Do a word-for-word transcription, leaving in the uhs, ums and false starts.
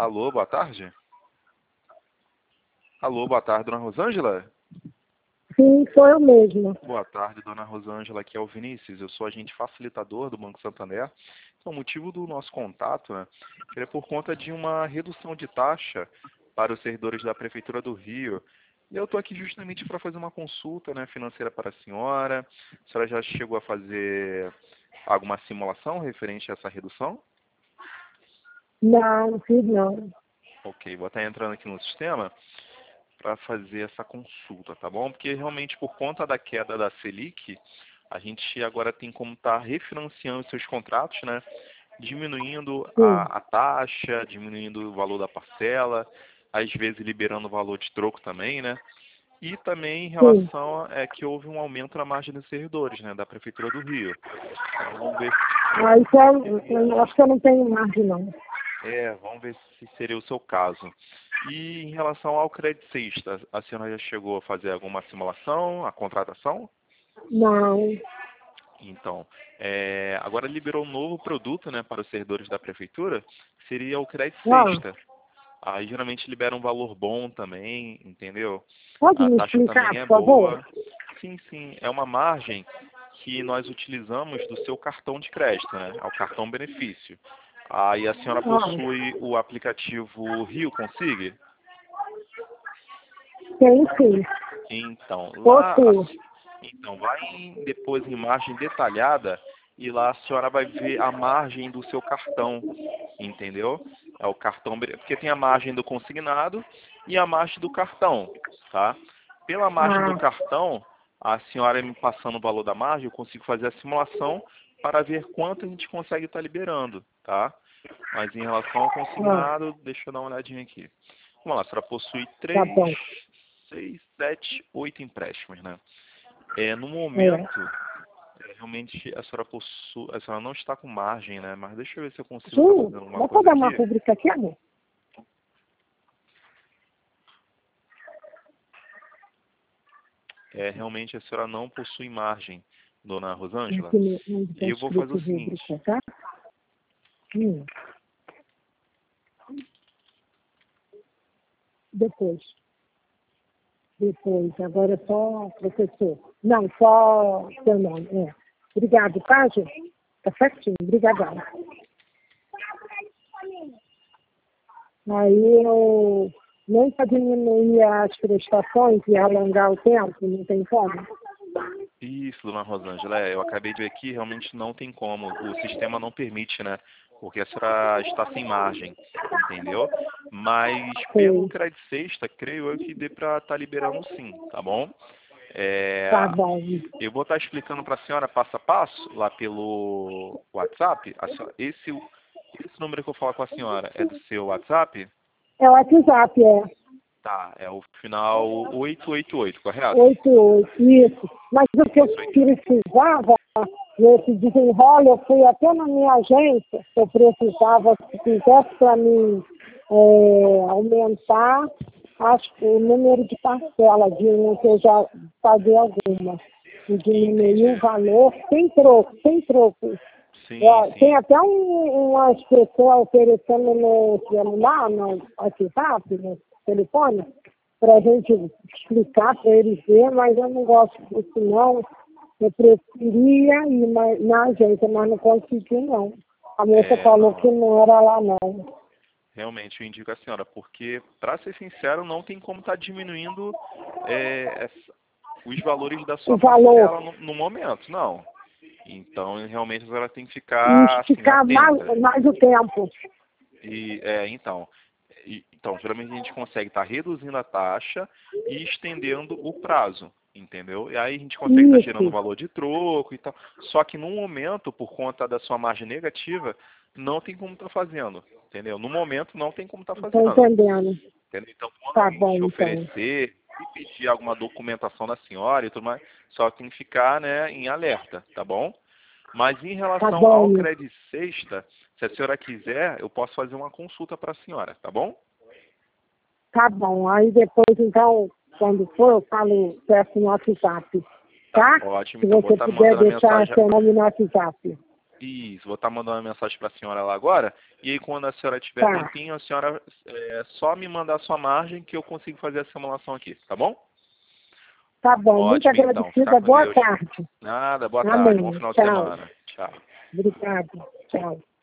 Alô, boa tarde. Alô, boa tarde, dona Rosângela. Sim, sou eu mesma. Boa tarde, dona Rosângela. Aqui é o Vinícius. Eu sou agente facilitador do Banco Santander. Então, o motivo do nosso contato, né, é por conta de uma redução de taxa para os servidores da Prefeitura do Rio. E eu estou aqui justamente para fazer uma consulta, né, financeira para a senhora. A senhora já chegou a fazer alguma simulação referente a essa redução? Não, fiz não. Ok, vou estar entrando aqui no sistema para fazer essa consulta, tá bom? Porque realmente por conta da queda da Selic, a gente agora tem como estar refinanciando seus contratos, né? Diminuindo Sim, a, a taxa, diminuindo o valor da parcela, às vezes liberando o valor de troco também, né? E também em sim. relação a é, que houve um aumento na margem dos servidores, né? Da Prefeitura do Rio. Então, vamos ver. Ah, isso é, eu acho que eu não tenho margem, não. É, vamos ver se seria o seu caso. E em relação ao crédito sexta, a senhora já chegou a fazer alguma simulação, a contratação? Não. Então, é, agora liberou um novo produto, né, para os servidores da prefeitura, que seria o crédito Ah, sexta. Aí geralmente libera um valor bom também, entendeu? pode A me taxa explicar, também é por favor? boa. Sim, sim, é uma margem que nós utilizamos do seu cartão de crédito, né? É o cartão benefício. Aí a senhora Ah, possui o aplicativo Rio Consigue? tem sim. Então, lá, a Possuo. se- então vai em- depois em margem detalhada e lá a senhora vai ver a margem do seu cartão, entendeu? É o cartão, bene- porque tem a margem do consignado e a margem do cartão, tá? Pela margem do Ah, cartão, a senhora me passando o valor da margem, eu consigo fazer a simulação para ver quanto a gente consegue estar liberando, tá? Mas em relação ao ah, consignado, deixa eu dar uma olhadinha aqui. Vamos lá, a senhora possui tá três, bom. seis, sete, oito empréstimos, né? É, no É. momento, é, realmente a senhora possui, a senhora não está com margem, né? Mas deixa eu ver se eu consigo estar Ju, fazendo alguma dá pra coisa dar uma aqui. rubrica aqui, amor? É, realmente a senhora não possui margem, dona Rosângela. Aqui no, onde está E eu vou fazer escrito o seguinte. rubrica, tá? Hum, depois. Depois. Agora é só professor. Não, só seu nome. É. Obrigado, tá, gente? Tá certinho. Obrigadão. Aí eu nem para diminuir as prestações e alongar o tempo, não tem como. Isso, dona Rosângela, é, eu acabei de ver aqui, realmente não tem como. O sistema não permite, né? Porque a senhora está sem margem, entendeu? Mas pelo Sei. crédito sexta, creio eu que dê para estar liberando sim, tá bom? É, Tá bom. eu vou estar explicando para a senhora passo a passo lá pelo WhatsApp. A senhora- esse, esse número que eu falo com a senhora é do seu WhatsApp? É o WhatsApp, é. Tá, é o final oito oito oito, correto? Oito, oito, isso. Mas o que eu Isso aí. precisava, nesse desenrolo, eu fui até na minha agência, eu precisava, se quisesse para mim é, aumentar acho, que o número de parcela, de um que eu já paguei alguma. E diminuir o Entendi. valor sem troco, sem troco. Sim, Ó, tem sim. até um, umas pessoas oferecendo no celular, no WhatsApp, no telefone, para a gente explicar para eles ver, mas eu não gosto disso não. Eu preferia ir na, na agência, mas não consegui não. A moça É, falou que não. não era lá não. Realmente eu indico a senhora, porque, para ser sincero, não tem como estar diminuindo é, essa- os valores da O sua valor. parcela no, no momento, não. Então, realmente, a senhora tem que E ficar, assim, esticar mais, atenta. mais o tempo. E, é, então, e- então, geralmente a gente consegue estar reduzindo a taxa e estendendo o prazo, entendeu? E aí a gente consegue estar gerando Isso. valor de troco e tal. Só que no momento, por conta da sua margem negativa, não tem como estar fazendo, entendeu? No momento não tem como estar Estou fazendo, entendendo. entendeu? Então, quando Tá alguém bom, te então. oferecer e pedir alguma documentação da senhora e tudo mais, só tem que ficar, né, em alerta, tá bom? Mas em Tá relação ao bom. crédito sexta, se a senhora quiser, eu posso fazer uma consulta para a senhora, tá bom? Tá bom. Aí depois, então, quando for, eu falo, peço no WhatsApp. Tá Tá? ótimo, Se então vou você estar puder mandando a deixar mensagem. seu nome no WhatsApp. Isso, vou estar mandando uma mensagem para a senhora lá agora. E aí, quando a senhora tiver Tá. tempinho, a senhora é só me mandar a sua margem que eu consigo fazer a simulação aqui, tá bom? Tá bom, muito Ótimo, então. Fica agradecida. com Boa Deus. tarde. Nada, boa tarde. Bom Amém. final de Tchau. semana. Tchau. Obrigada. Tchau.